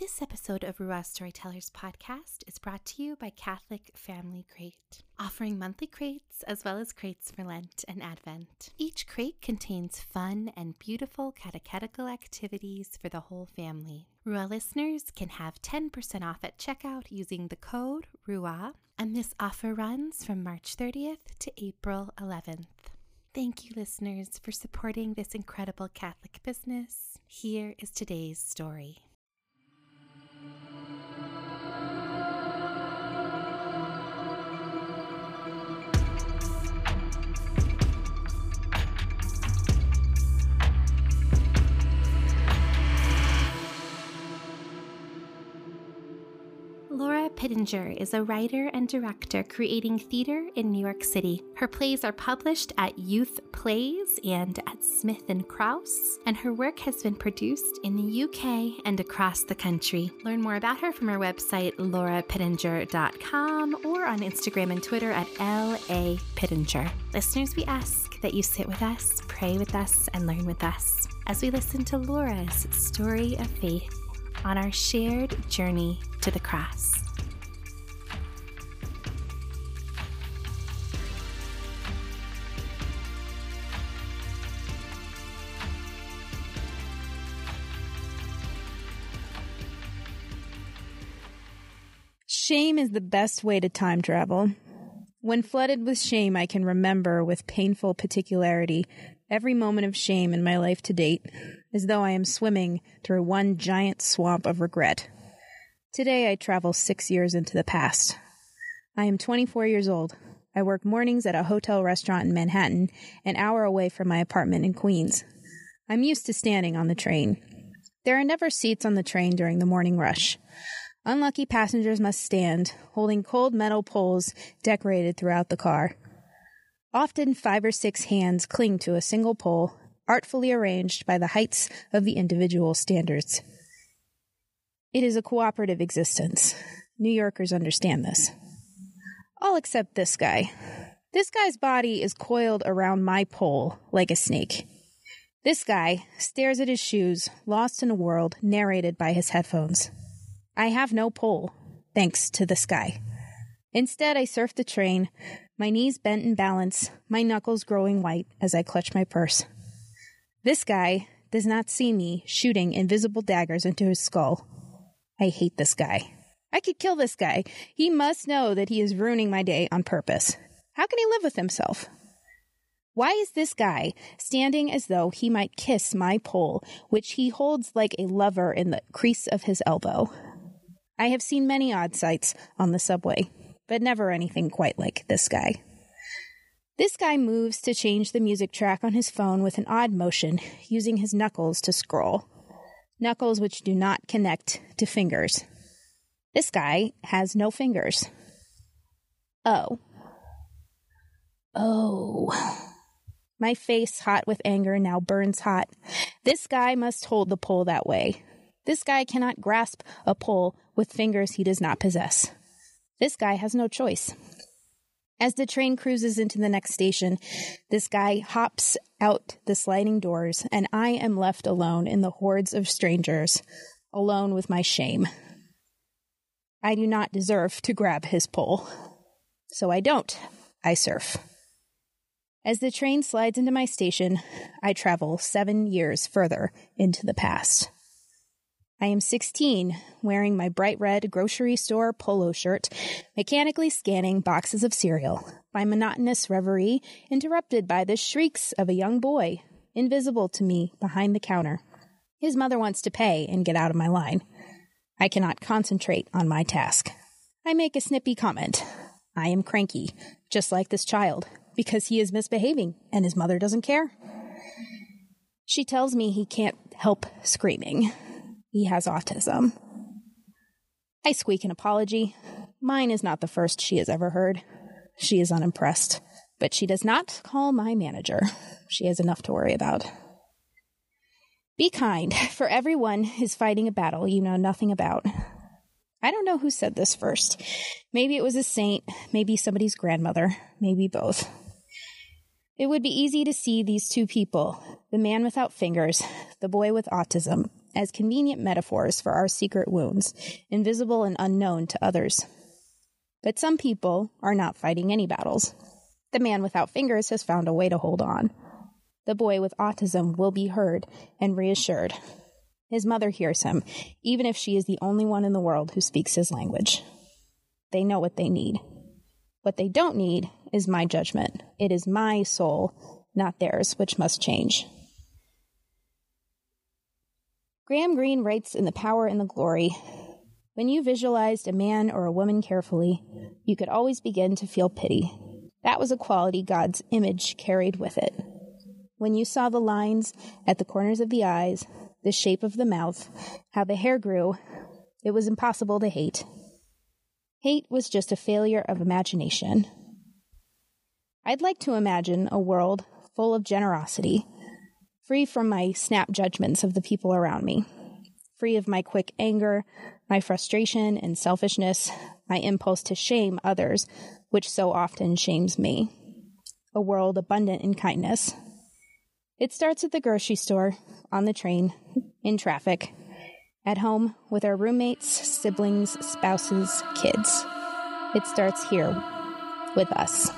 This episode of Ruah Storytellers podcast is brought to you by Catholic Family Crate, offering monthly crates as well as crates for Lent and Advent. Each crate contains fun and beautiful catechetical activities for the whole family. Ruah listeners can have 10% off at checkout using the code RUAH, and this offer runs from March 30th to April 11th. Thank you, listeners, for supporting this incredible Catholic business. Here is today's story. Laura Pittenger is a writer and director creating theater in New York City. Her plays are published at Youth Plays and at Smith & Krause, and her work has been produced in the UK and across the country. Learn more about her from her website, laurapittenger.com, or on Instagram and Twitter at LAPittenger. Listeners, we ask that you sit with us, pray with us, and learn with us as we listen to Laura's story of faith on our shared journey to the cross. Shame is the best way to time travel. When flooded with shame, I can remember with painful particularity every moment of shame in my life to date, as though I am swimming through one giant swamp of regret. Today I travel 6 years into the past. I am 24 years old. I work mornings at a hotel restaurant in Manhattan, an hour away from my apartment in Queens. I'm used to standing on the train. There are never seats on the train during the morning rush. Unlucky passengers must stand, holding cold metal poles decorated throughout the car. Often 5 or 6 hands cling to a single pole, artfully arranged by the heights of the individual standards. It is a cooperative existence. New Yorkers understand this. All except this guy. This guy's body is coiled around my pole like a snake. This guy stares at his shoes, lost in a world narrated by his headphones. I have no pole, thanks to this guy. Instead, I surf the train, my knees bent in balance, my knuckles growing white as I clutch my purse. This guy does not see me shooting invisible daggers into his skull. I hate this guy. I could kill this guy. He must know that he is ruining my day on purpose. How can he live with himself? Why is this guy standing as though he might kiss my pole, which he holds like a lover in the crease of his elbow? I have seen many odd sights on the subway, but never anything quite like this guy. This guy moves to change the music track on his phone with an odd motion, using his knuckles to scroll. Knuckles which do not connect to fingers. This guy has no fingers. Oh. My face, hot with anger, now burns hot. This guy must hold the pole that way. This guy cannot grasp a pole with fingers he does not possess. This guy has no choice. As the train cruises into the next station, this guy hops out the sliding doors, and I am left alone in the hordes of strangers, alone with my shame. I do not deserve to grab his pole. So I don't. I surf. As the train slides into my station, I travel 7 years further into the past. I am 16, wearing my bright red grocery store polo shirt, mechanically scanning boxes of cereal, my monotonous reverie interrupted by the shrieks of a young boy, invisible to me behind the counter. His mother wants to pay and get out of my line. I cannot concentrate on my task. I make a snippy comment. I am cranky, just like this child, because he is misbehaving and his mother doesn't care. She tells me he can't help screaming. He has autism. I squeak an apology. Mine is not the first she has ever heard. She is unimpressed, but she does not call my manager. She has enough to worry about. Be kind, for everyone is fighting a battle you know nothing about. I don't know who said this first. Maybe it was a saint, maybe somebody's grandmother, maybe both. It would be easy to see these two people, the man without fingers, the boy with autism, as convenient metaphors for our secret wounds, invisible and unknown to others. But some people are not fighting any battles. The man without fingers has found a way to hold on. The boy with autism will be heard and reassured. His mother hears him, even if she is the only one in the world who speaks his language. They know what they need. What they don't need is my judgment. It is my soul, not theirs, which must change. Graham Greene writes in The Power and the Glory, "When you visualized a man or a woman carefully, you could always begin to feel pity. That was a quality God's image carried with it. When you saw the lines at the corners of the eyes, the shape of the mouth, how the hair grew, it was impossible to hate. Hate was just a failure of imagination. I'd like to imagine a world full of generosity, free from my snap judgments of the people around me, free of my quick anger, my frustration and selfishness, my impulse to shame others, which so often shames me. A world abundant in kindness. It starts at the grocery store, on the train, in traffic, at home with our roommates, siblings, spouses, kids. It starts here with us."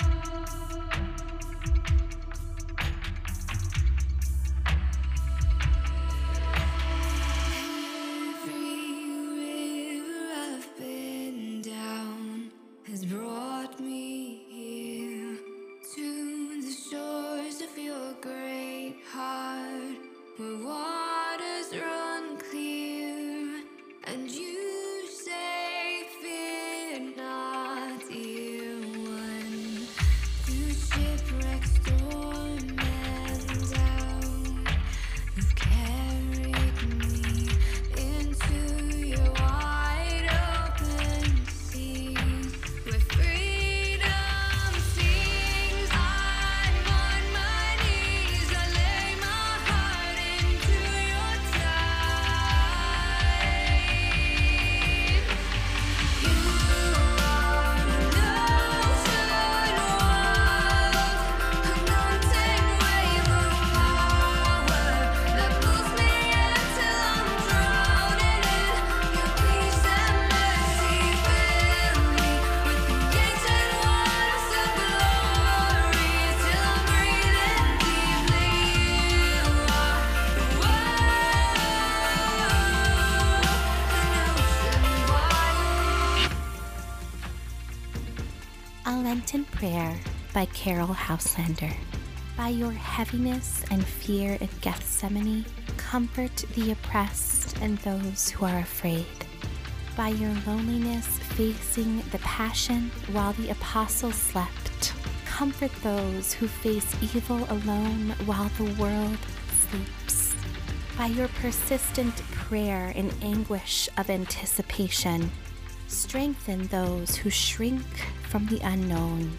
A Lenten Prayer by Carol Houselander. By your heaviness and fear in Gethsemane, comfort the oppressed and those who are afraid. By your loneliness facing the passion while the apostles slept, comfort those who face evil alone while the world sleeps. By your persistent prayer in anguish of anticipation, strengthen those who shrink from the unknown.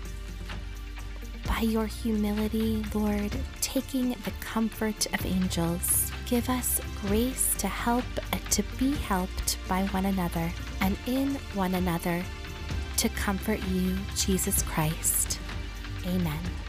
By your humility, Lord, taking the comfort of angels, give us grace to help and to be helped by one another, and in one another to comfort you, Jesus Christ. Amen.